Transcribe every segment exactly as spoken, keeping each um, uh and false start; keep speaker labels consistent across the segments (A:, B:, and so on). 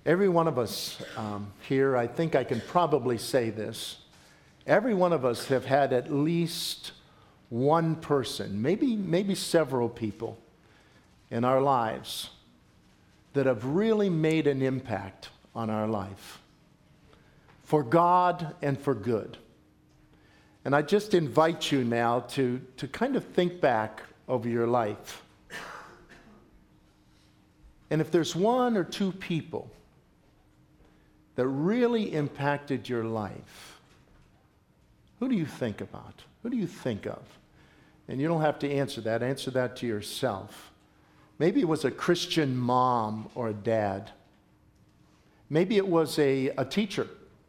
A: Every one of us um, here, I think I can probably say this, every one of us have had at least one person, maybe, maybe several people in our lives that have really made an impact on our life for God and for good. And I just invite you now to, to kind of think back over your life. And if there's one or two people that really impacted your life, who do you think about? Who do you think of? And you don't have to answer that. Answer that to yourself. Maybe it was a Christian mom or a dad. Maybe it was a, a teacher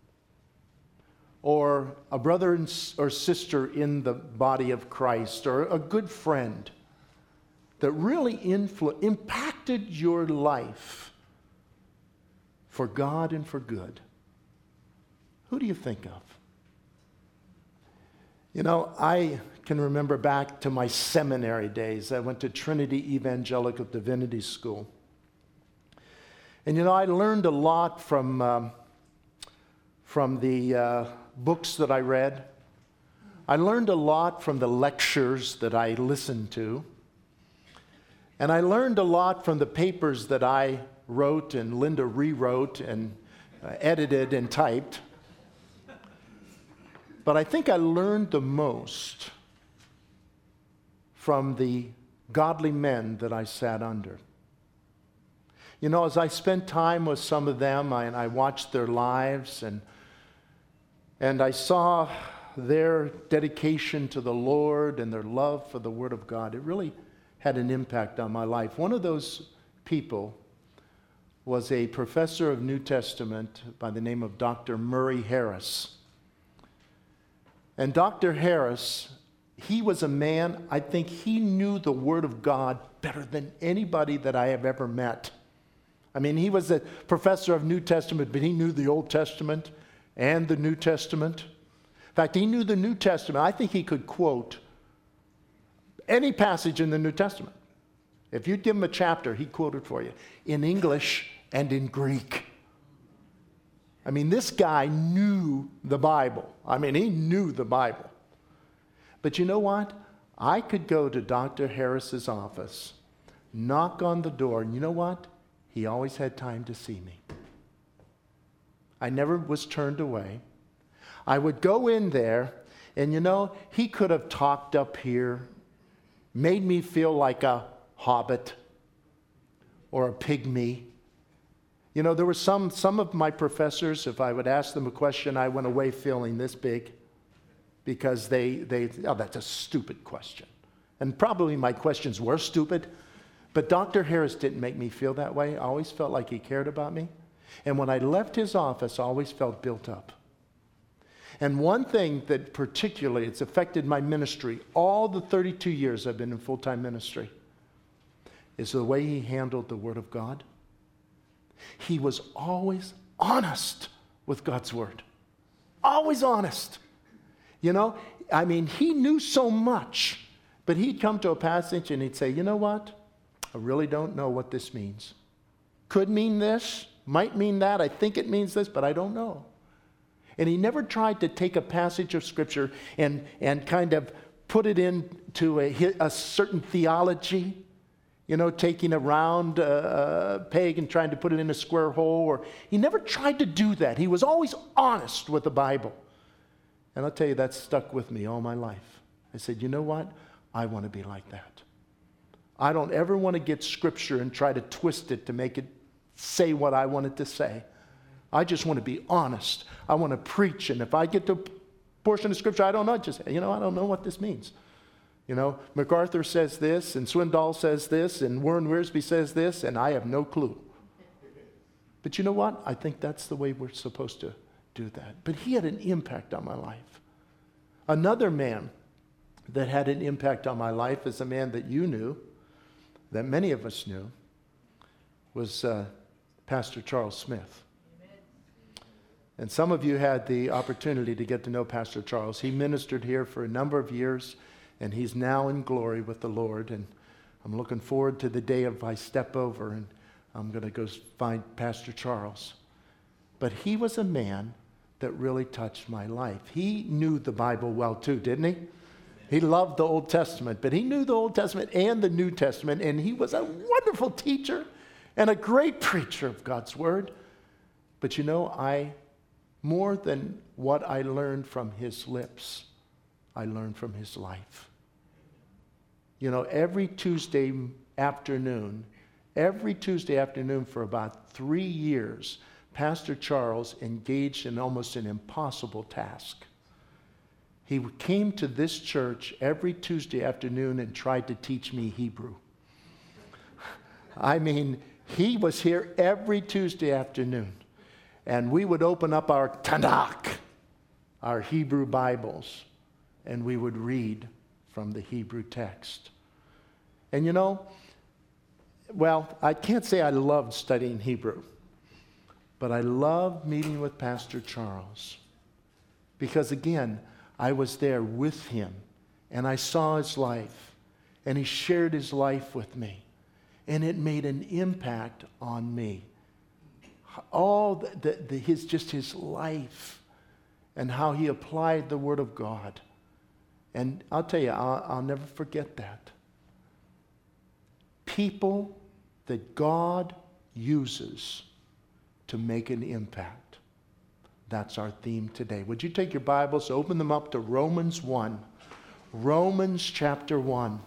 A: or a brother or sister in the body of Christ, or a good friend that really influ- impacted your life for God and for good. Who do you think of? You know, I can remember back to my seminary days. I went to Trinity Evangelical Divinity School. And you know, I learned a lot from, um, from the uh, books that I read. I learned a lot from the lectures that I listened to. And I learned a lot from the papers that I wrote and Linda rewrote and uh, edited and typed. But I think I learned the most from the godly men that I sat under. You know, as I spent time with some of them, I, and I watched their lives, and, and I saw their dedication to the Lord and their love for the Word of God, it really had an impact on my life. One of those people was a professor of New Testament by the name of Doctor Murray Harris. And Doctor Harris, he was a man, I think he knew the Word of God better than anybody that I have ever met. I mean, he was a professor of New Testament, but he knew the Old Testament and the New Testament. In fact, he knew the New Testament. I think he could quote any passage in the New Testament. If you'd give him a chapter, he'd quote it for you in English and in Greek. I mean, this guy knew the Bible. I mean, he knew the Bible. But you know what? I could go to Doctor Harris's office, knock on the door, and you know what? He always had time to see me. I never was turned away. I would go in there, and you know, he could have talked up here, made me feel like a hobbit or a pygmy. You know, there were some, some of my professors, if I would ask them a question, I went away feeling this big because they, they, oh, that's a stupid question. And probably my questions were stupid, but Doctor Harris didn't make me feel that way. I always felt like he cared about me. And when I left his office, I always felt built up. And one thing that particularly, it's affected my ministry, all the thirty-two years I've been in full-time ministry, is the way he handled the Word of God. He was always honest with God's Word. Always honest. You know, I mean, he knew so much, but he'd come to a passage and he'd say, you know what? I really don't know what this means. Could mean this, might mean that, I think it means this, but I don't know. And he never tried to take a passage of Scripture and, and kind of put it into a, a certain theology, you know, taking a round uh, peg and trying to put it in a square hole. Or he never tried to do that. He was always honest with the Bible. And I'll tell you, that stuck with me all my life. I said, you know what? I want to be like that. I don't ever want to get Scripture and try to twist it to make it say what I want it to say. I just want to be honest. I want to preach, and if I get to a portion of Scripture I don't know, just, you know, I don't know what this means. You know, MacArthur says this, and Swindoll says this, and Warren Wiersbe says this, and I have no clue. But you know what? I think that's the way we're supposed to do that. But he had an impact on my life. Another man that had an impact on my life is a man that you knew, that many of us knew, was uh, Pastor Charles Smith. And some of you had the opportunity to get to know Pastor Charles. He ministered here for a number of years, and he's now in glory with the Lord. And I'm looking forward to the day of I step over and I'm going to go find Pastor Charles. But he was a man that really touched my life. He knew the Bible well too, didn't he? He loved the Old Testament, but he knew the Old Testament and the New Testament, and he was a wonderful teacher and a great preacher of God's Word. But you know, I, more than what I learned from his lips, I learned from his life. You know, every Tuesday afternoon, every Tuesday afternoon for about three years, Pastor Charles engaged in almost an impossible task. He came to this church every Tuesday afternoon and tried to teach me Hebrew. I mean, he was here every Tuesday afternoon, and we would open up our Tanakh, our Hebrew Bibles, and we would read from the Hebrew text. And you know, well, I can't say I loved studying Hebrew, but I loved meeting with Pastor Charles because, again, I was there with him, and I saw his life, and he shared his life with me, and it made an impact on me. All the, the, the, his just his life and how he applied the Word of God. And I'll tell you, I'll, I'll never forget that. People that God uses to make an impact. That's our theme today. Would you take your Bibles, open them up to Romans one. Romans chapter one.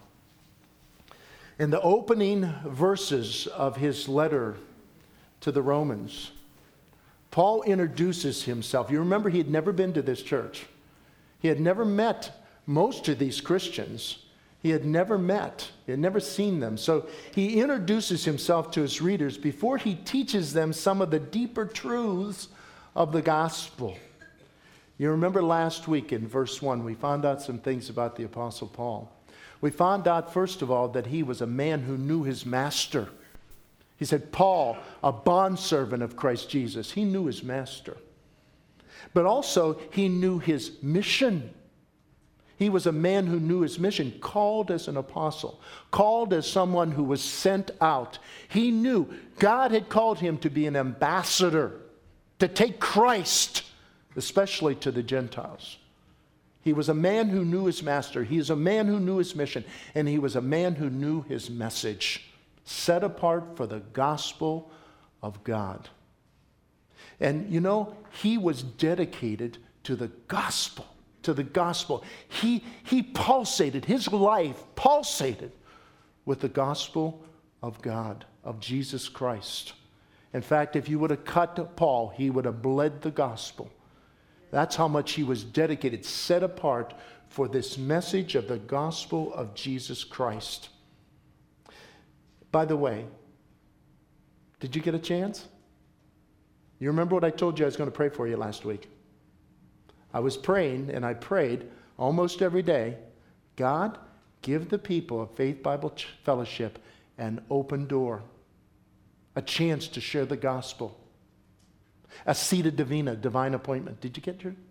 A: In the opening verses of his letter to the Romans, Paul introduces himself. You remember he had never been to this church. He had never met most of these Christians. He had never met. He had never seen them. So he introduces himself to his readers before he teaches them some of the deeper truths of the gospel. You remember last week in verse one, we found out some things about the Apostle Paul. We found out, first of all, that he was a man who knew his master. He said, Paul, a bondservant of Christ Jesus. He knew his master. But also, he knew his mission. He was a man who knew his mission, called as an apostle, called as someone who was sent out. He knew God had called him to be an ambassador, to take Christ, especially to the Gentiles. He was a man who knew his master. He is a man who knew his mission. And he was a man who knew his message, set apart for the gospel of God. And you know, he was dedicated to the gospel, to the gospel. He, he pulsated, his life pulsated with the gospel of God, of Jesus Christ. In fact, if you would have cut Paul, he would have bled the gospel. That's how much he was dedicated, set apart for this message of the gospel of Jesus Christ. By the way, did you get a chance? You remember what I told you I was going to pray for you last week? I was praying, and I prayed almost every day, God, give the people of Faith Bible Fellowship an open door, a chance to share the gospel. A seated divina, divine appointment. Did you get your?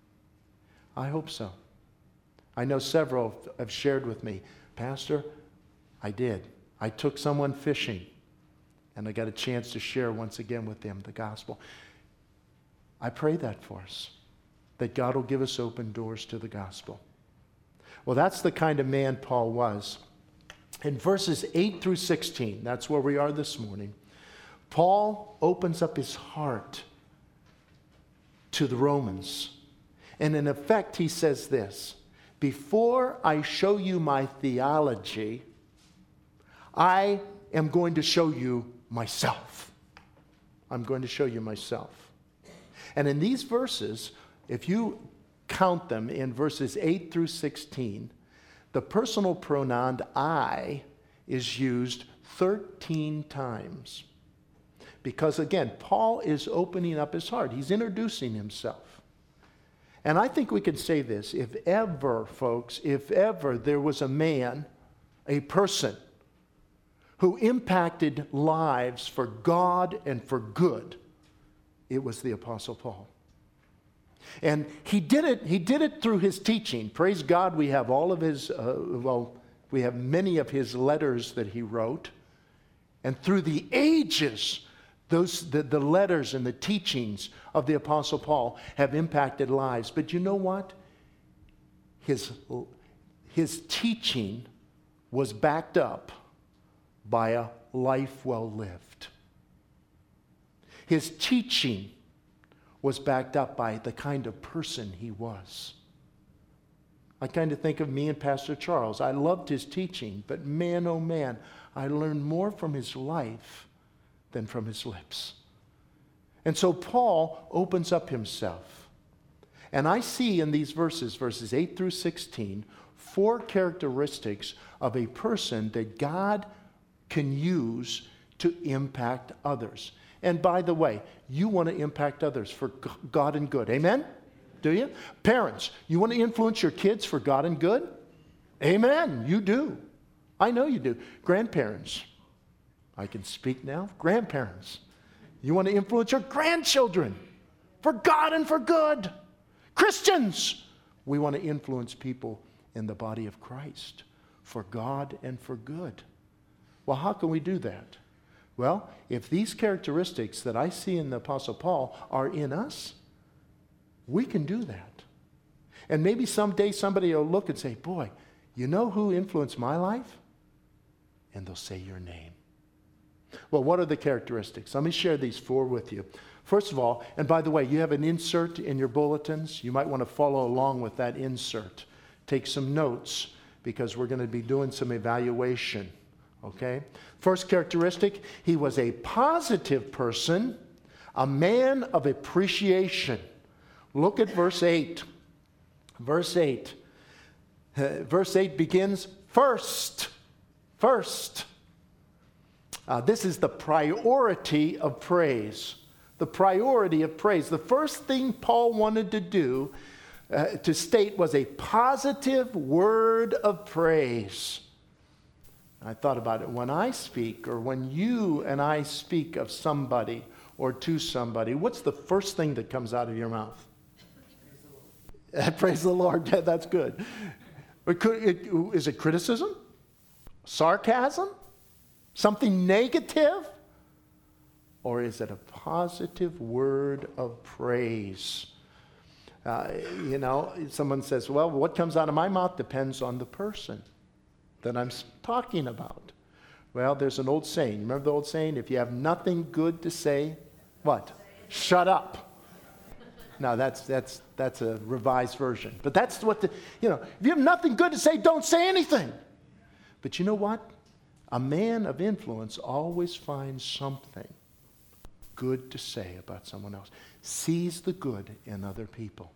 A: I hope so. I know several have shared with me, Pastor, I did. I took someone fishing, and I got a chance to share once again with them the gospel. I pray that for us, that God will give us open doors to the gospel. Well, that's the kind of man Paul was. In verses eight through sixteen, that's where we are this morning, Paul opens up his heart to the Romans. And in effect, he says this, before I show you my theology, I am going to show you myself. I'm going to show you myself. And in these verses, if you count them in verses eight through sixteen, the personal pronoun I is used thirteen times. Because again, Paul is opening up his heart. He's introducing himself. And I think we could say this, if ever, folks, if ever there was a man, a person, who impacted lives for God and for good, it was the Apostle Paul. And he did it, he did it through his teaching. Praise God, we have all of his, uh, well, we have many of his letters that he wrote. And through the ages, those the, the letters and the teachings of the Apostle Paul have impacted lives. But you know what? His, his teaching was backed up by a life well lived. His teaching was backed up by the kind of person he was. I kind of think of me and Pastor Charles. I loved his teaching, but man, oh man, I learned more from his life than from his lips. And so Paul opens up himself. And I see in these verses, verses eight through sixteen, four characteristics of a person that God can use to impact others. And by the way, you want to impact others for God and good. Amen? Do you? Parents, you want to influence your kids for God and good? Amen. You do. I know you do. Grandparents, I can speak now. Grandparents, you want to influence your grandchildren for God and for good. Christians, we want to influence people in the body of Christ for God and for good. Well, how can we do that? Well, if these characteristics that I see in the Apostle Paul are in us, we can do that. And maybe someday somebody will look and say, boy, you know who influenced my life? And they'll say your name. Well, what are the characteristics? Let me share these four with you. First of all, and by the way, you have an insert in your bulletins. You might want to follow along with that insert. Take some notes because we're going to be doing some evaluation. Okay? First characteristic, he was a positive person, a man of appreciation. Look at verse eight. Verse eight. Uh, verse eight begins first. First. Uh, this is the priority of praise. The priority of praise. The first thing Paul wanted to do, uh, to state, was a positive word of praise. I thought about it. When I speak, or when you and I speak of somebody or to somebody, what's the first thing that comes out of your mouth? Praise the Lord. That's good. Is it criticism? Sarcasm? Something negative? Or is it a positive word of praise? Uh, you know, someone says, well, what comes out of my mouth depends on the person that I'm talking about. Well, there's an old saying. Remember the old saying? If you have nothing good to say, what? Shut up. No, that's that's that's a revised version. But that's what the, you know, if you have nothing good to say, don't say anything. But you know what? A man of influence always finds something good to say about someone else. Sees the good in other people.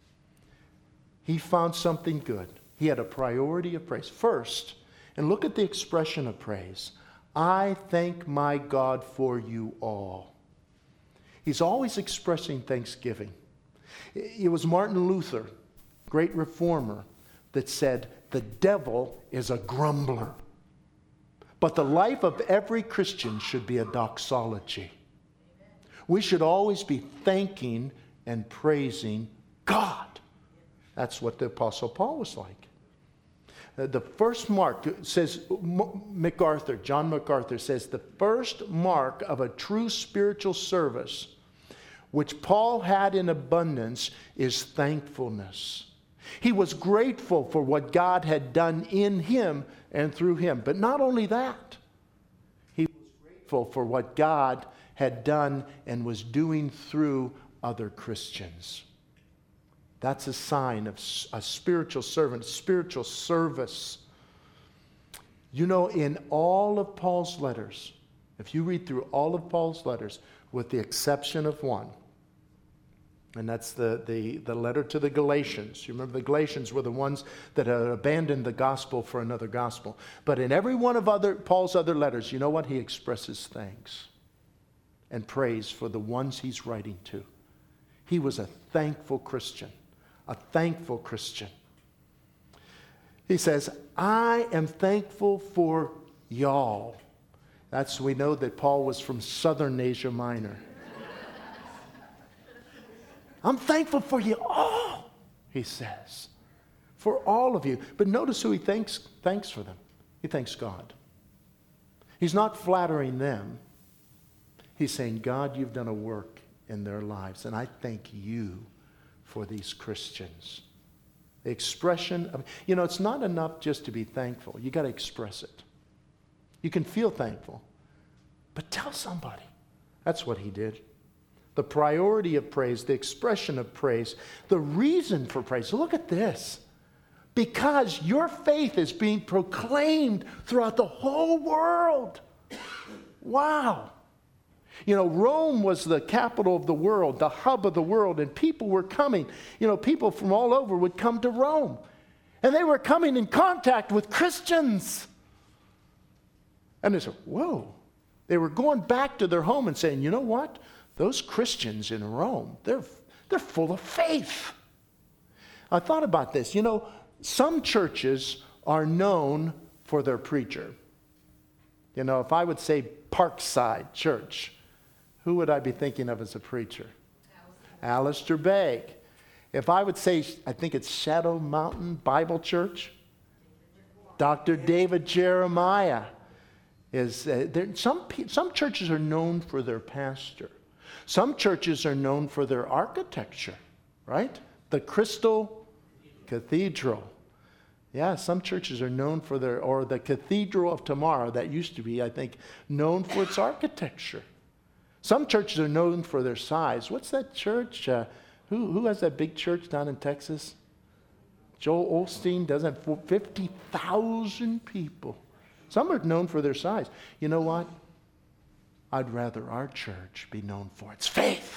A: He found something good. He had a priority of praise. First, and look at the expression of praise. I thank my God for you all. He's always expressing thanksgiving. It was Martin Luther, great reformer, that said, the devil is a grumbler. But the life of every Christian should be a doxology. We should always be thanking and praising God. That's what the Apostle Paul was like. Uh, the first mark, says MacArthur, John MacArthur says, the first mark of a true spiritual service, which Paul had in abundance, is thankfulness. He was grateful for what God had done in him and through him. But not only that, he was grateful for what God had done and was doing through other Christians. That's a sign of a spiritual servant, spiritual service. You know, in all of Paul's letters, if you read through all of Paul's letters, with the exception of one, and that's the, the, the letter to the Galatians. You remember the Galatians were the ones that had abandoned the gospel for another gospel. But in every one of other Paul's other letters, you know what? He expresses thanks and praise for the ones he's writing to. He was a thankful Christian, a thankful Christian. He says, I am thankful for y'all. That's, we know that Paul was from southern Asia Minor. I'm thankful for you all, he says, for all of you. But notice who he thanks, thanks for them. He thanks God. He's not flattering them. He's saying, God, you've done a work in their lives, and I thank you for these Christians. The expression of, you know, it's not enough just to be thankful. You got to express it. You can feel thankful, but tell somebody. That's what he did. The priority of praise, the expression of praise, the reason for praise. Look at this. Because your faith is being proclaimed throughout the whole world. Wow. You know, Rome was the capital of the world, the hub of the world, and people were coming. You know, people from all over would come to Rome. And they were coming in contact with Christians. And they said, whoa. They were going back to their home and saying, you know what? Those Christians in Rome, they're, they're full of faith. I thought about this. You know, some churches are known for their preacher. You know, if I would say Parkside Church, who would I be thinking of as a preacher? Alistair Begg. If I would say, I think it's Shadow Mountain Bible Church, Doctor David Jeremiah. Is uh, there, some, some churches are known for their pastor. Some churches are known for their architecture, right? The Crystal Cathedral. Yeah, some churches are known for their, or the Cathedral of Tomorrow, that used to be, I think, known for its architecture. Some churches are known for their size. What's that church? Uh, who, who has that big church down in Texas? Joel Osteen doesn't have fifty thousand people. Some are known for their size. You know what? I'd rather our church be known for its faith.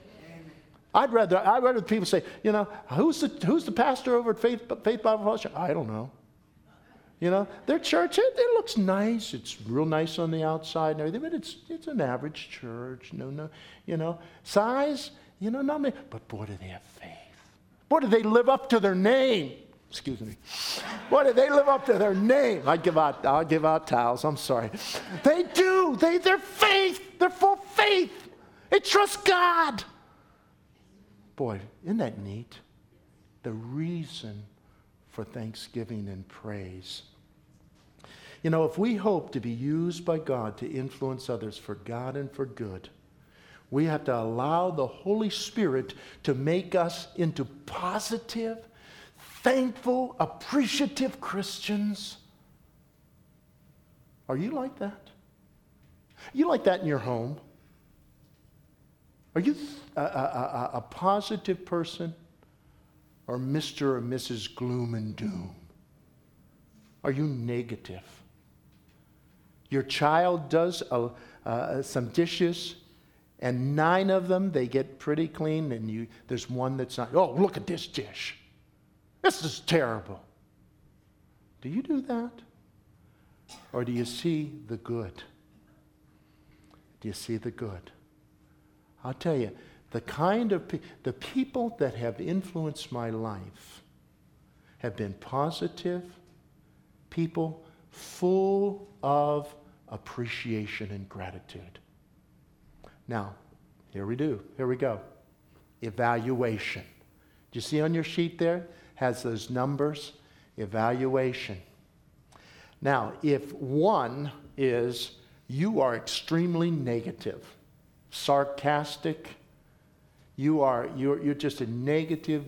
A: I'd rather, I'd rather people say, you know, who's the, who's the pastor over at Faith, Faith Bible Fellowship? I don't know. You know, their church, it, it looks nice. It's real nice on the outside and everything, but it's it's an average church. No, no, you know, size, you know, not many. But boy, do they have faith. Boy, do they live up to their name. Excuse me. Boy, do they live up to their name. I give out, I'll give out towels. I'm sorry. They do. They, they're faith. They're full of faith. They trust God. Boy, isn't that neat? The reason for thanksgiving and praise. You know, if we hope to be used by God to influence others for God and for good, we have to allow the Holy Spirit to make us into positive, thankful, appreciative Christians. Are you like that? You like that in your home? Are you a, a, a, a positive person, or Mister or Missus Gloom and Doom? Are you negative? Your child does a, uh, some dishes, and nine of them, they get pretty clean, and you there's one that's not. Oh, look at this dish. This is terrible. Do you do that? Or do you see the good? Do you see the good? I'll tell you, the kind of pe- the people that have influenced my life have been positive people full of appreciation and gratitude. Now, here we do. Here we go. Evaluation. Do you see on your sheet there? Has those numbers. Evaluation. Now, if one is you are extremely negative, sarcastic, you are you're, you're just a negative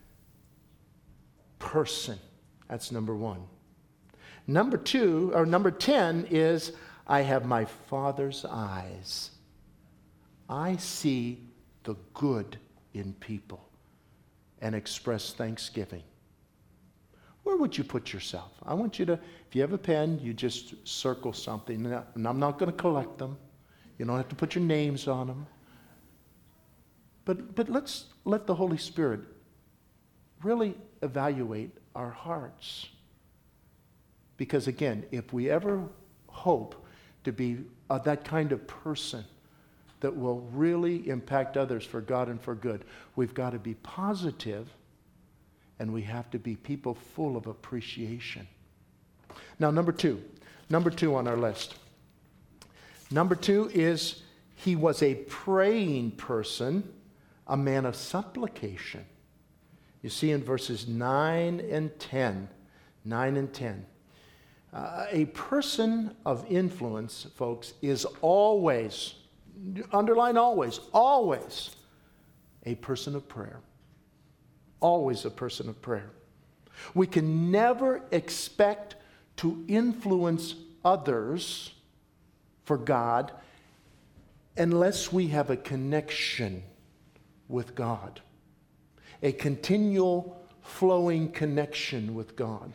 A: person. That's number one. Number two, or number ten is I have my Father's eyes. I see the good in people and express thanksgiving. Where would you put yourself? I want you to, if you have a pen, you just circle something. And I'm not going to collect them. You don't have to put your names on them. But, but let's let the Holy Spirit really evaluate our hearts. Because again, if we ever hope to be uh, that kind of person that will really impact others for God and for good, we've got to be positive, and we have to be people full of appreciation. Now, number two. Number two on our list. Number two is he was a praying person, a man of supplication. You see in verses nine and ten. nine and ten. Uh, a person of influence, folks, is always, underline always, always a person of prayer. Always a person of prayer. We can never expect to influence others for God unless we have a connection with God, a continual flowing connection with God.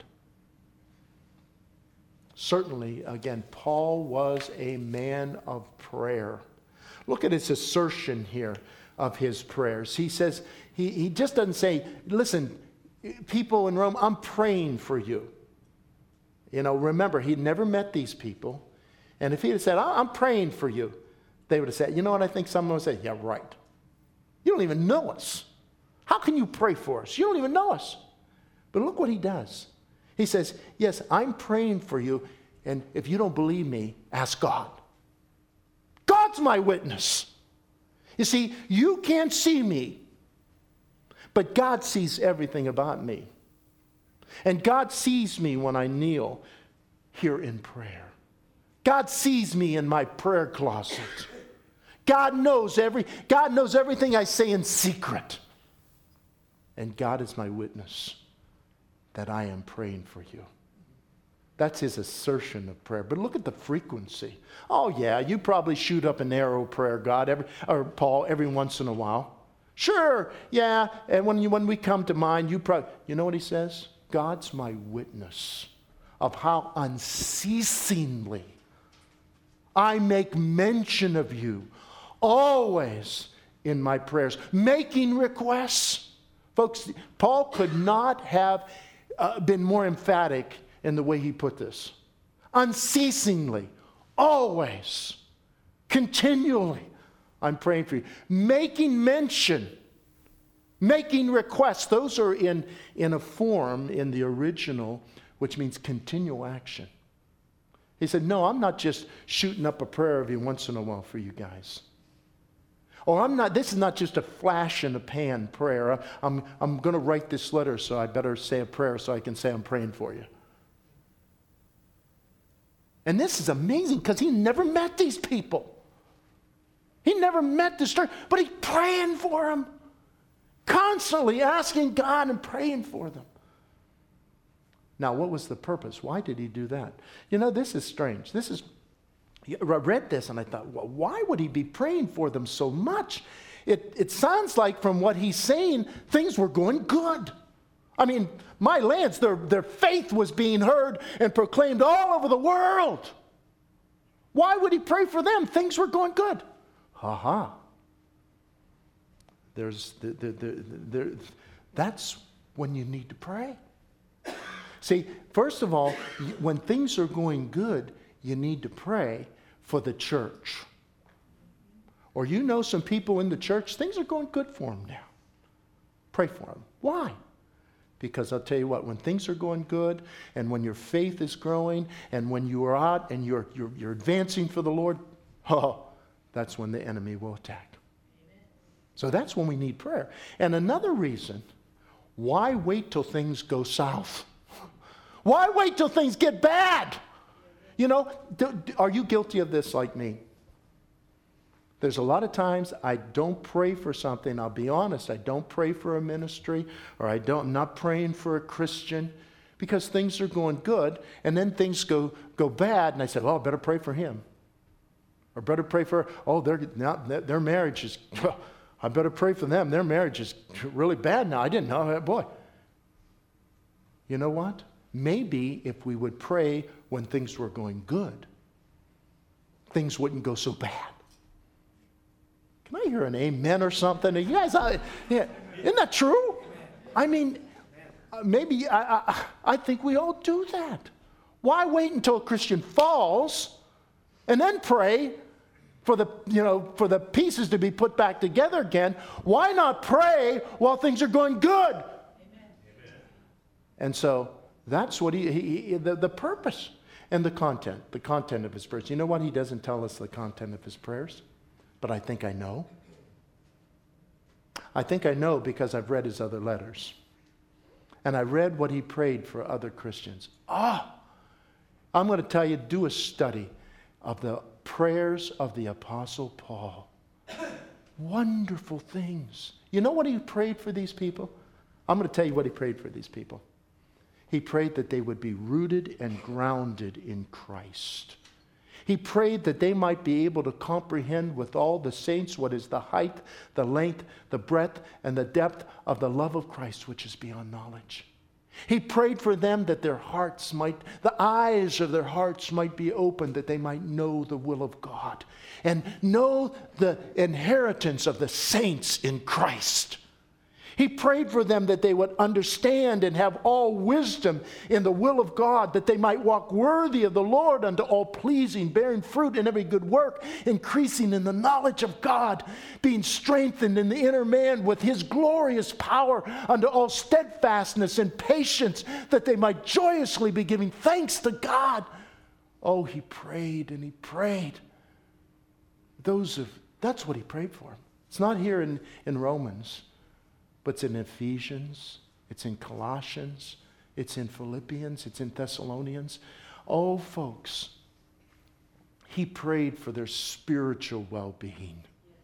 A: Certainly, again, Paul was a man of prayer. Look at his assertion here of his prayers. He says, he, he just doesn't say, listen, people in Rome, I'm praying for you. You know, remember, he'd never met these people. And if he had said, I'm praying for you, they would have said, you know what, I think someone would say, yeah, right. You don't even know us. How can you pray for us? You don't even know us. But look what he does. He says, yes, I'm praying for you, and if you don't believe me, ask God. God's my witness. You see, you can't see me, but God sees everything about me. And God sees me when I kneel here in prayer. God sees me in my prayer closet. God knows every, God knows everything I say in secret. And God is my witness that I am praying for you. That's his assertion of prayer. But look at the frequency. Oh yeah, you probably shoot up an arrow prayer, God, every, or Paul, every once in a while. Sure, yeah, and when, you, when we come to mind, you probably, you know what he says? God's my witness of how unceasingly I make mention of you, always in my prayers, making requests. Folks, Paul could not have uh, been more emphatic in the way he put this. Unceasingly, always, continually, I'm praying for you. Making mention, making requests. Those are in, in a form in the original, which means continual action. He said, no, I'm not just shooting up a prayer every once in a while for you guys. Or I'm not, this is not just a flash in a pan prayer. I'm, I'm going to write this letter, so I better say a prayer so I can say I'm praying for you. And this is amazing because he never met these people. He never met this church, but he's praying for them. Constantly asking God and praying for them. Now, what was the purpose? Why did he do that? You know, this is strange. This is, I read this and I thought, well, why would he be praying for them so much? It, it sounds like from what he's saying, things were going good. I mean, my lands, their, their faith was being heard and proclaimed all over the world. Why would he pray for them? Things were going good. Ha-ha. There's the, the, the, the, that's when you need to pray. See, first of all, when things are going good, you need to pray for the church. Or you know some people in the church, things are going good for them now. Pray for them. Why? Because I'll tell you what, when things are going good and when your faith is growing and when you are out and you're, you're, you're advancing for the Lord, oh, that's when the enemy will attack. Amen. So that's when we need prayer. And another reason, why wait till things go south? Why wait till things get bad? You know, do, do, are you guilty of this like me? There's a lot of times I don't pray for something. I'll be honest. I don't pray for a ministry, or I don't, I'm not praying for a Christian because things are going good, and then things go, go bad, and I said, well, I better pray for him. Or better pray for, oh, their, their marriage is, I better pray for them. Their marriage is really bad now. I didn't know. Boy. You know what? Maybe if we would pray when things were going good, things wouldn't go so bad. Can I hear an amen or something? You guys, I, yeah, isn't that true? I mean, maybe I, I, I think we all do that. Why wait until a Christian falls and then pray for the, you know, for the pieces to be put back together again? Why not pray while things are going good? Amen. And so that's what he, he, he the, the purpose and the content, the content of his prayers. You know what? He doesn't tell us the content of his prayers, but I think I know. I think I know because I've read his other letters. And I read what he prayed for other Christians. Ah! I'm going to tell you, do a study of the prayers of the Apostle Paul. Wonderful things. You know what he prayed for these people? I'm going to tell you what he prayed for these people. He prayed that they would be rooted and grounded in Christ. He prayed that they might be able to comprehend with all the saints what is the height, the length, the breadth, and the depth of the love of Christ, which is beyond knowledge. He prayed for them that their hearts might, the eyes of their hearts might be opened, that they might know the will of God and know the inheritance of the saints in Christ. He prayed for them that they would understand and have all wisdom in the will of God, that they might walk worthy of the Lord unto all pleasing, bearing fruit in every good work, increasing in the knowledge of God, being strengthened in the inner man with his glorious power unto all steadfastness and patience, that they might joyously be giving thanks to God. Oh, he prayed and he prayed. Those of, that's what he prayed for. It's not here in, in Romans. But it's in Ephesians, it's in Colossians, it's in Philippians, it's in Thessalonians. Oh, folks, he prayed for their spiritual well-being.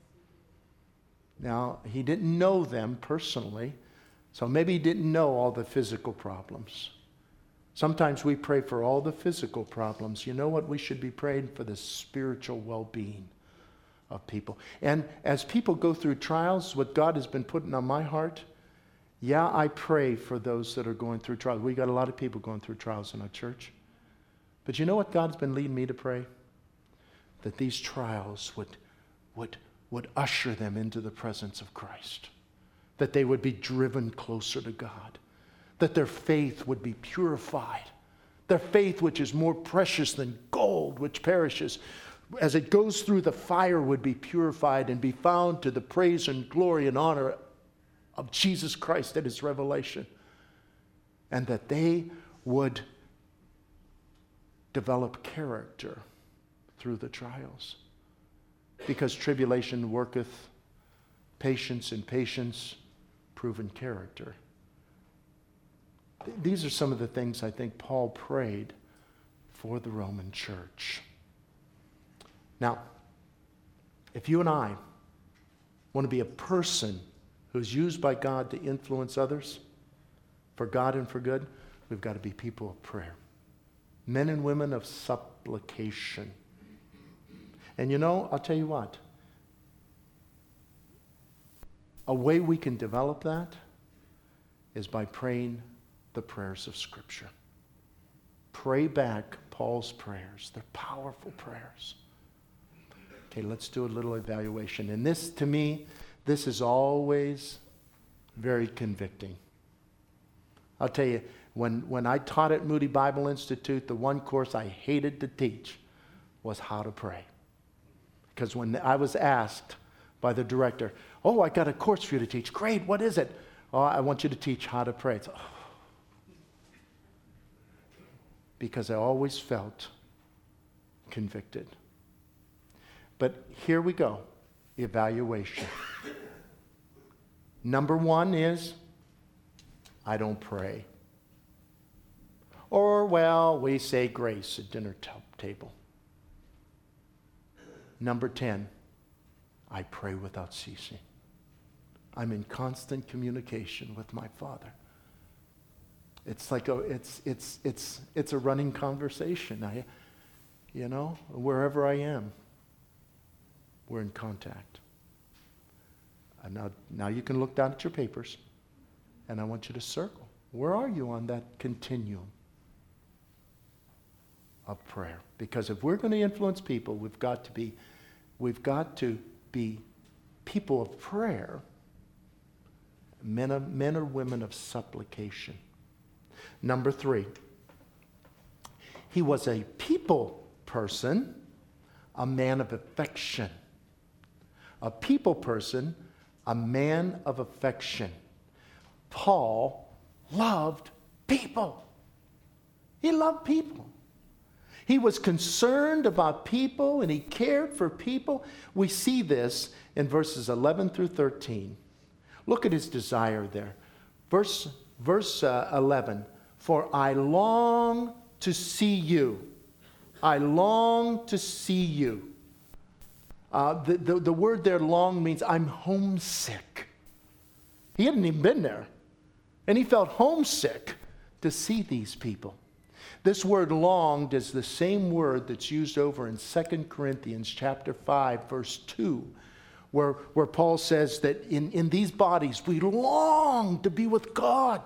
A: Now, he didn't know them personally, so maybe he didn't know all the physical problems. Sometimes we pray for all the physical problems. You know what? We should be praying for the spiritual well-being of people. And as people go through trials, what God has been putting on my heart, yeah, I pray for those that are going through trials. We got a lot of people going through trials in our church. But you know what God's been leading me to pray? That these trials would, would, would usher them into the presence of Christ. That they would be driven closer to God. That their faith would be purified. Their faith, which is more precious than gold, which perishes, as it goes through the fire, would be purified and be found to the praise and glory and honor of Jesus Christ at his revelation. And that they would develop character through the trials. Because tribulation worketh patience, and patience proven character. These are some of the things I think Paul prayed for the Roman church. Now, if you and I want to be a person who's used by God to influence others for God and for good, we've got to be people of prayer. Men and women of supplication. And you know, I'll tell you what. A way we can develop that is by praying the prayers of Scripture. Pray back Paul's prayers. They're powerful prayers. Okay, let's do a little evaluation. And this, to me, this is always very convicting. I'll tell you, when, when I taught at Moody Bible Institute, the one course I hated to teach was how to pray. Because when I was asked by the director, oh, I got a course for you to teach. Great, what is it? Oh, I want you to teach how to pray. It's, oh. Because I always felt convicted. But here we go, evaluation. Number one is, I don't pray. Or, well, we say grace at dinner t- table. Number ten, I pray without ceasing. I'm in constant communication with my Father. It's like a, it's, it's, it's, it's a running conversation. I, you know, wherever I am. We're in contact. And now, now you can look down at your papers, and I want you to circle. Where are you on that continuum of prayer? Because if we're going to influence people, we've got to be, we've got to be people of prayer, men, of, men or women of supplication. Number three, he was a people person, a man of affection. A people person, a man of affection. Paul loved people. He loved people. He was concerned about people and he cared for people. We see this in verses eleven through thirteen. Look at his desire there. Verse, verse uh, eleven. For I long to see you. I long to see you. Uh, the, the, the word there, long, means I'm homesick. He hadn't even been there. And he felt homesick to see these people. This word longed is the same word that's used over in Second Corinthians chapter five, verse two, where, where Paul says that in, in these bodies we long to be with God.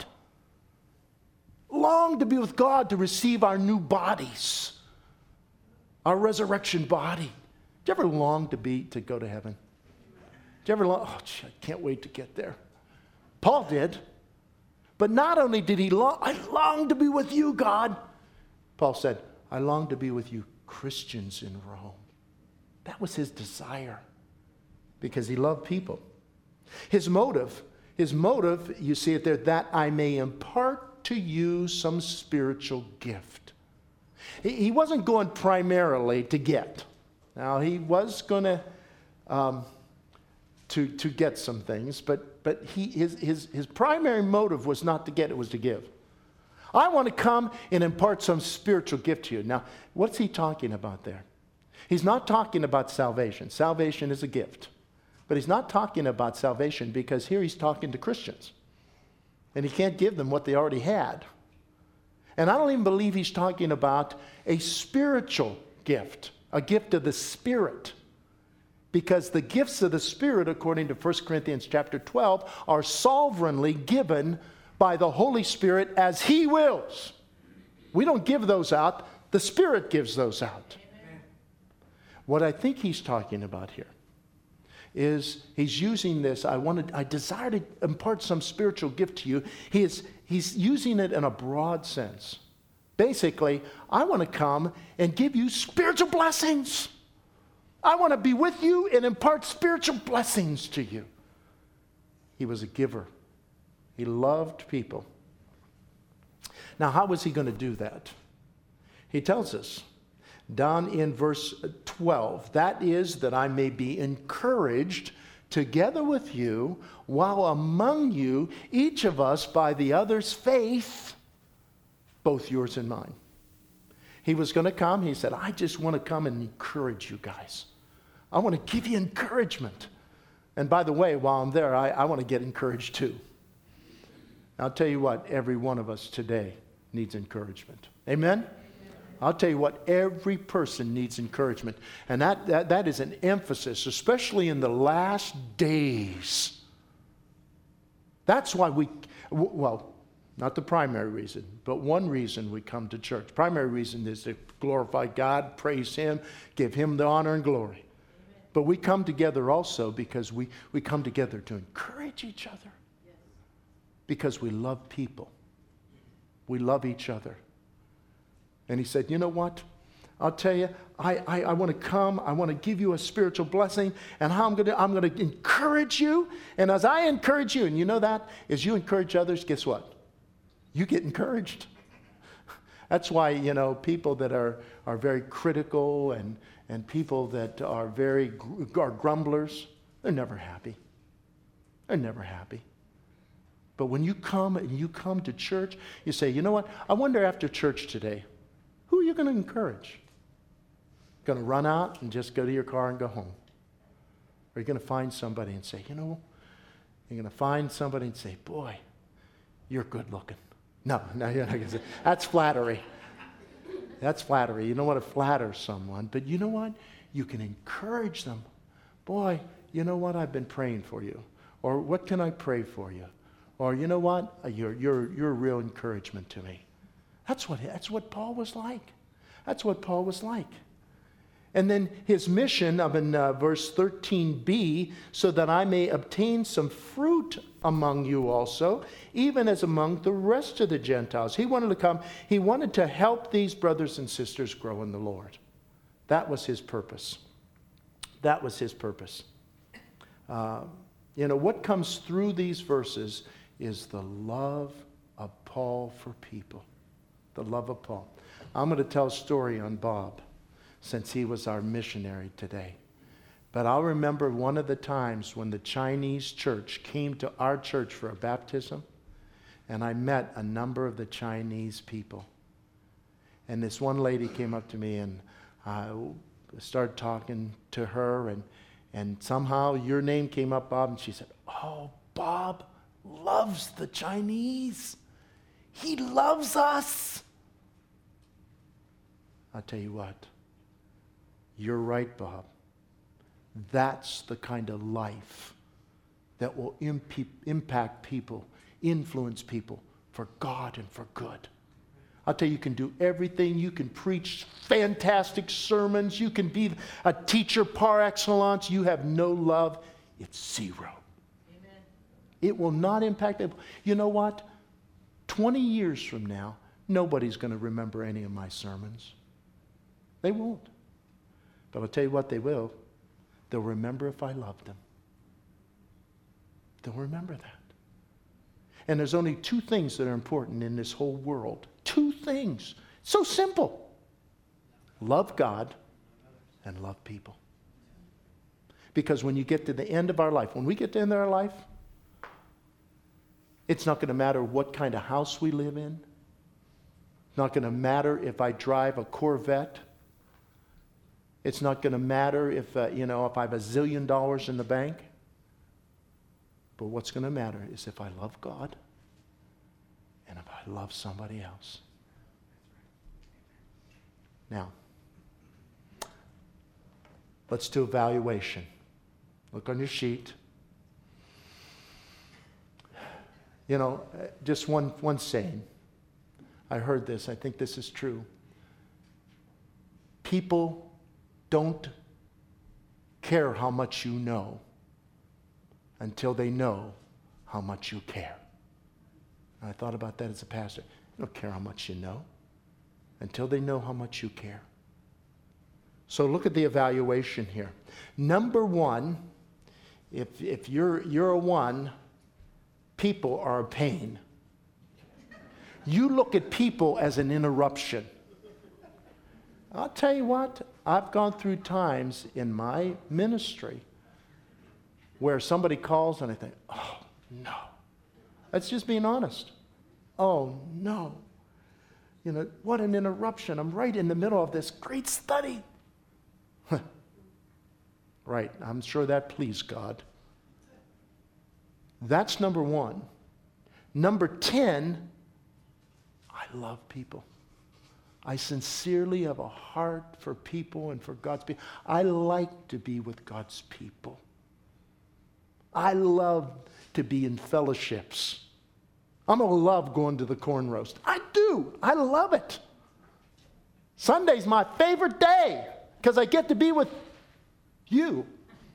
A: Long to be with God, to receive our new bodies, our resurrection body. Do you ever long to be to go to heaven? Do you ever long? Oh, gee, I can't wait to get there. Paul did. But not only did he long, I long to be with you, God. Paul said, I long to be with you Christians in Rome. That was his desire because he loved people. His motive, his motive, you see it there, that I may impart to you some spiritual gift. He wasn't going primarily to get. Now, he was going to um, to to get some things, but but he his his his primary motive was not to get; it was to give. I want to come and impart some spiritual gift to you. Now, what's he talking about there? He's not talking about salvation. Salvation is a gift, but he's not talking about salvation because here he's talking to Christians, and he can't give them what they already had. And I don't even believe he's talking about a spiritual gift, a gift of the Spirit. Because the gifts of the Spirit, according to First Corinthians chapter twelve, are sovereignly given by the Holy Spirit as He wills. We don't give those out. The Spirit gives those out. Amen. What I think he's talking about here is he's using this, I wanted, I desire to impart some spiritual gift to you. He is, he's using it in a broad sense. Basically, I want to come and give you spiritual blessings. I want to be with you and impart spiritual blessings to you. He was a giver. He loved people. Now, how was he going to do that? He tells us down in verse twelve, that is, that I may be encouraged together with you, while among you, each of us by the other's faith, both yours and mine. He was going to come. He said, I just want to come and encourage you guys. I want to give you encouragement. And by the way, while I'm there, I, I want to get encouraged too. I'll tell you what, every one of us today needs encouragement. Amen? Amen. I'll tell you what, every person needs encouragement. And that, that, that is an emphasis, especially in the last days. That's why we, well, not the primary reason, but one reason we come to church. Primary reason is to glorify God, praise Him, give Him the honor and glory. Amen. But we come together also because we, we come together to encourage each other. Yes. Because we love people. We love each other. And he said, you know what? I'll tell you, I, I, I want to come, I want to give you a spiritual blessing, and how I'm going to I'm going to encourage you. And as I encourage you, and you know that, as you encourage others, guess what? You get encouraged. That's why, you know, people that are, are very critical and, and people that are very are grumblers, they're never happy. They're never happy. But when you come and you come to church, you say, you know what? I wonder after church today, who are you going to encourage? Going to run out and just go to your car and go home? Or are you going to find somebody and say, you know, you're going to find somebody and say, boy, you're good looking. No, no, you're not going to say. That's flattery. That's flattery. You don't want to flatter someone, but you know what? You can encourage them. Boy, you know what? I've been praying for you. Or what can I pray for you? Or you know what? You're, you're, you're a real encouragement to me. That's what, that's what Paul was like. That's what Paul was like. And then his mission of in uh, verse thirteen b, so that I may obtain some fruit among you also, even as among the rest of the Gentiles. He wanted to come. He wanted to help these brothers and sisters grow in the Lord. That was his purpose. That was his purpose. Uh, you know, what comes through these verses is the love of Paul for people. The love of Paul. I'm going to tell a story on Bob, since he was our missionary today. But I'll remember one of the times when the Chinese church came to our church for a baptism, and I met a number of the Chinese people. And this one lady came up to me, and I started talking to her, and, and somehow your name came up, Bob, and she said, oh, Bob loves the Chinese. He loves us. I'll tell you what, you're right, Bob. That's the kind of life that will imp- impact people, influence people for God and for good. I'll tell you, you can do everything. You can preach fantastic sermons. You can be a teacher par excellence. You have no love, it's zero. Amen. It will not impact people. You know what? twenty years from now, nobody's going to remember any of my sermons. They won't. But I'll tell you what they will. They'll remember if I loved them. They'll remember that. And there's only two things that are important in this whole world. Two things. So simple. Love God and love people. Because when you get to the end of our life, when we get to the end of our life, it's not going to matter what kind of house we live in. It's not going to matter if I drive a Corvette. It's not going to matter if, uh, you know, if I have a zillion dollars in the bank. But what's going to matter is if I love God and if I love somebody else. Now, let's do evaluation. Look on your sheet. You know, just one, one saying. I heard this. I think this is true. People don't care how much you know until they know how much you care. And I thought about that as a pastor. They don't care how much you know until they know how much you care. So look at the evaluation here. Number one, if, if you're, you're a one, people are a pain. You look at people as an interruption. I'll tell you what, I've gone through times in my ministry where somebody calls and I think, oh, no. That's just being honest. Oh, no. You know, what an interruption. I'm right in the middle of this great study. Right, I'm sure that pleased God. That's number one. Number ten, I love people. I sincerely have a heart for people and for God's people. I like to be with God's people. I love to be in fellowships. I'm going to love going to the corn roast. I do. I love it. Sunday's my favorite day because I get to be with you.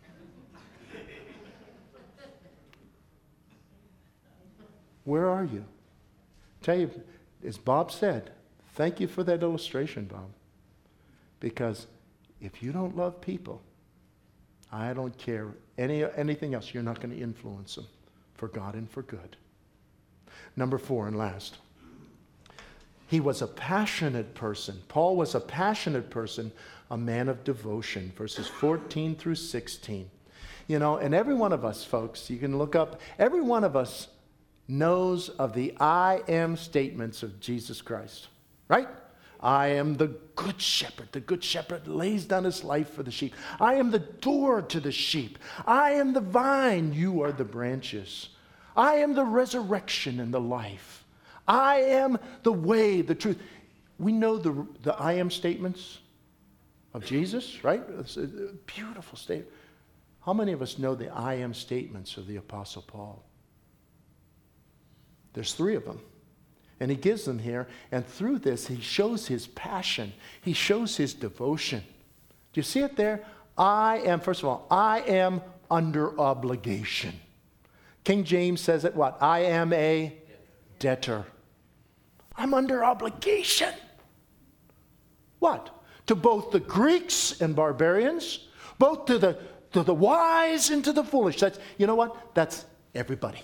A: Where are you? Tell you, as Bob said, thank you for that illustration, Bob. Because if you don't love people, I don't care any anything else, you're not going to influence them for God and for good. Number four and last. He was a passionate person. Paul was a passionate person, a man of devotion. Verses fourteen through sixteen. You know, and every one of us, folks, you can look up, every one of us knows of the I am statements of Jesus Christ. Right? I am the good shepherd. The good shepherd lays down his life for the sheep. I am the door to the sheep. I am the vine. You are the branches. I am the resurrection and the life. I am the way, the truth. We know the, the I am statements of Jesus, right? It's a beautiful statement. How many of us know the I am statements of the Apostle Paul? There's three of them. And he gives them here. And through this, he shows his passion. He shows his devotion. Do you see it there? I am, first of all, I am under obligation. King James says it what? I am a debtor. I'm under obligation. What? To both the Greeks and barbarians, both to the, to the wise and to the foolish. That's, you know what? That's everybody.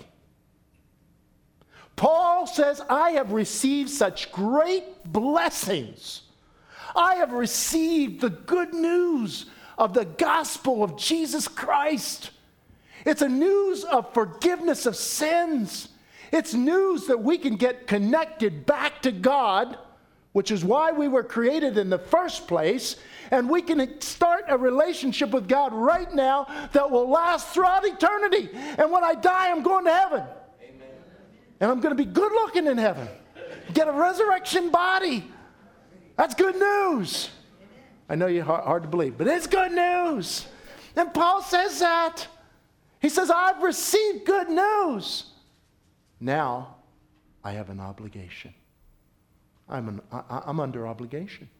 A: Paul says, I have received such great blessings. I have received the good news of the gospel of Jesus Christ. It's a news of forgiveness of sins. It's news that we can get connected back to God which is why we were created in the first place, and we can start a relationship with God right now that will last throughout eternity. And when I die, I'm going to heaven. Amen. And I'm going to be good looking in heaven. Get a resurrection body. That's good news. I know you're hard to believe, but it's good news. And Paul says that. He says, I've received good news. Now I have an obligation. I'm, an, I, I'm under obligation.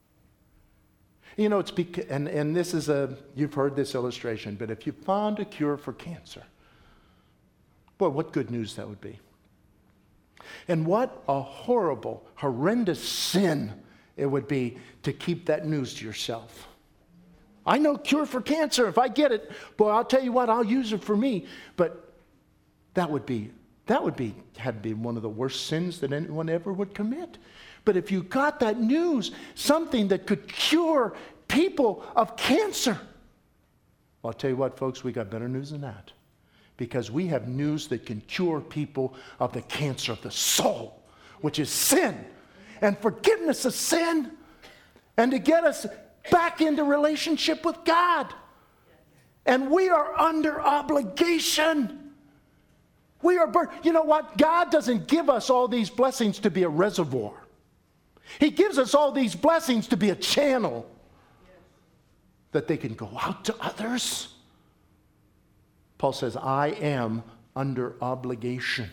A: You know, it's beca- and, and this is a, you've heard this illustration, but if you found a cure for cancer, boy, what good news that would be. And what a horrible, horrendous sin it would be to keep that news to yourself. I know cure for cancer. If I get it, boy, I'll tell you what, I'll use it for me. But that would be, that would be, had to be one of the worst sins that anyone ever would commit. But if you got that news, something that could cure people of cancer, well, I'll tell you what, folks, we got better news than that. Because we have news that can cure people of the cancer of the soul, which is sin. And forgiveness of sin, and to get us back into relationship with God. And we are under obligation. We are, bur- you know what? God doesn't give us all these blessings to be a reservoir. He gives us all these blessings to be a channel that they can go out to others. Paul says, I am under obligation.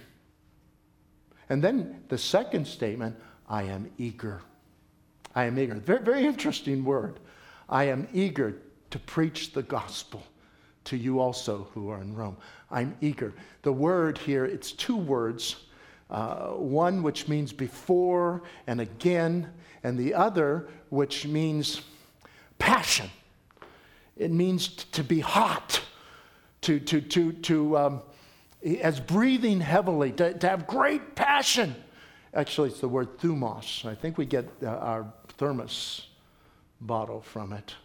A: And then the second statement, I am eager. I am eager. Very, very interesting word. I am eager to preach the gospel to you also who are in Rome. I'm eager. The word here, it's two words. Uh, one which means before and again, and the other which means passion. It means t- to be hot, to, to, to, to um, as breathing heavily, to, to have great passion. Actually, it's the word thumos. I think we get uh, our thermos bottle from it.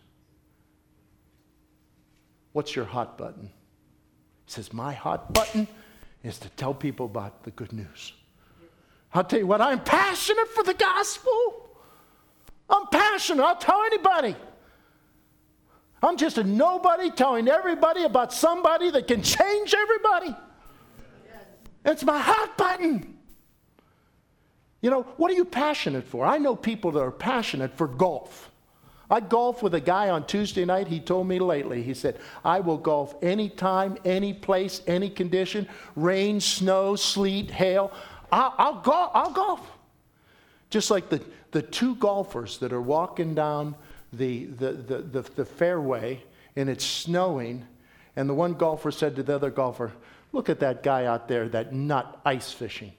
A: What's your hot button? He says, my hot button is to tell people about the good news. I'll tell you what, I'm passionate for the gospel. I'm passionate. I'll tell anybody. I'm just a nobody telling everybody about somebody that can change everybody. It's my hot button. You know, what are you passionate for? I know people that are passionate for golf. I golfed with a guy on Tuesday night. He told me lately, he said, I will golf anytime, any place, any condition, rain, snow, sleet, hail. I'll, I'll, go, I'll golf. Just like the, the two golfers that are walking down the, the, the, the, the fairway and it's snowing, and the one golfer said to the other golfer, look at that guy out there, that nut ice fishing.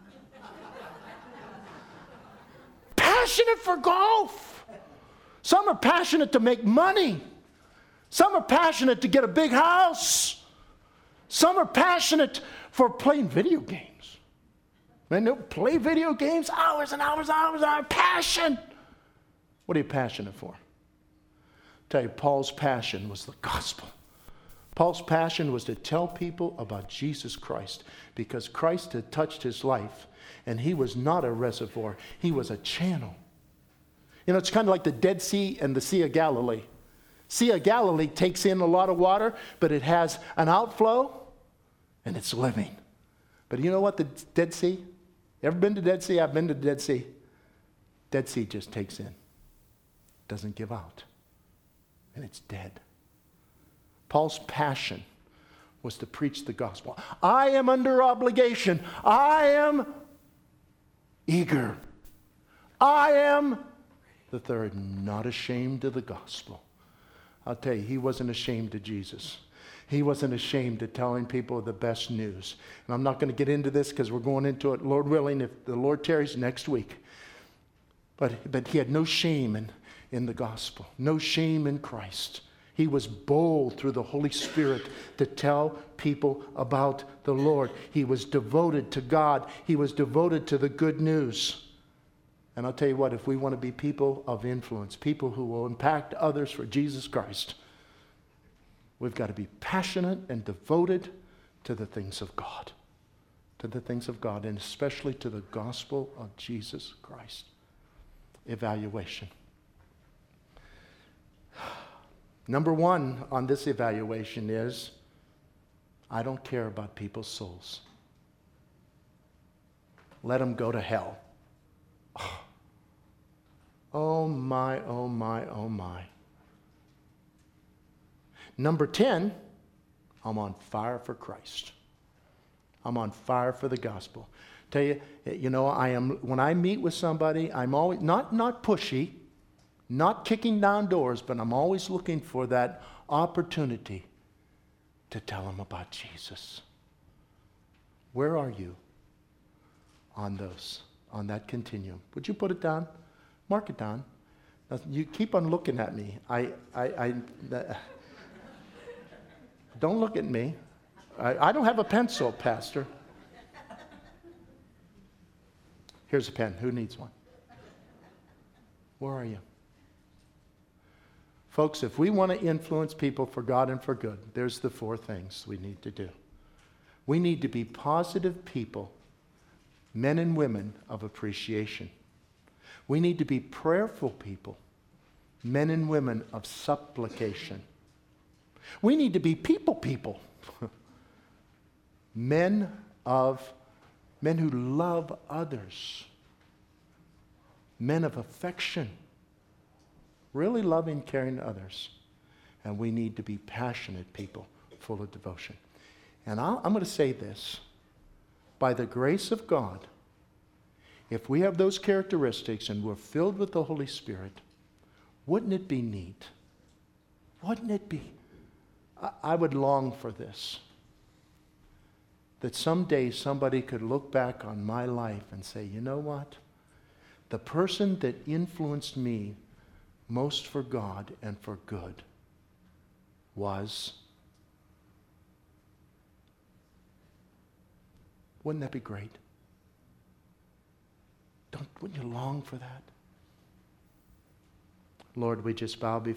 A: Passionate for golf. Some are passionate to make money. Some are passionate to get a big house. Some are passionate for playing video games. Man, they'll play video games hours and hours and hours and hours. Passion. What are you passionate for? I'll tell you, Paul's passion was the gospel. Paul's passion was to tell people about Jesus Christ because Christ had touched his life. And he was not a reservoir. He was a channel. You know, it's kind of like the Dead Sea and the Sea of Galilee. Sea of Galilee takes in a lot of water, but it has an outflow, and it's living. But you know what, the Dead Sea? Ever been to Dead Sea? I've been to the Dead Sea. Dead Sea just takes in. Doesn't give out. And it's dead. Paul's passion was to preach the gospel. I am under obligation. I am eager. I am, the third, not ashamed of the gospel. I'll tell you, he wasn't ashamed of Jesus. He wasn't ashamed of telling people the best news. And I'm not going to get into this because we're going into it, Lord willing, if the Lord tarries next week. But, but he had no shame in, in the gospel, no shame in Christ. He was bold through the Holy Spirit to tell people about the Lord. He was devoted to God. He was devoted to the good news. And I'll tell you what, if we want to be people of influence, people who will impact others for Jesus Christ, we've got to be passionate and devoted to the things of God. To the things of God, and especially to the gospel of Jesus Christ. evaluation. Number one on this evaluation is, I don't care about people's souls. Let them go to hell. Oh my, oh my, oh my. Number ten, I'm on fire for Christ. I'm on fire for the gospel. Tell you, you know, I am, when I meet with somebody, I'm always, not, not pushy, not kicking down doors, but I'm always looking for that opportunity to tell them about Jesus. Where are you on those, on that continuum? Would you put it down? Mark it down. Now, you keep on looking at me. I, I, I uh, don't look at me. I, I don't have a pencil, Pastor. Here's a pen. Who needs one? Where are you? Folks, if we want to influence people for God and for good, there's the four things we need to do. We need to be positive people, men and women of appreciation. We need to be prayerful people, men and women of supplication. We need to be people people, men of men who love others, men of affection, really loving, caring others. And we need to be passionate people, full of devotion. And I'll, I'm going to say this. By the grace of God, if we have those characteristics and we're filled with the Holy Spirit, wouldn't it be neat? Wouldn't it be? I, I would long for this. That someday somebody could look back on my life and say, you know what? The person that influenced me most for God and for good was. Wouldn't that be great? Don't, wouldn't you long for that? Lord, we just bow before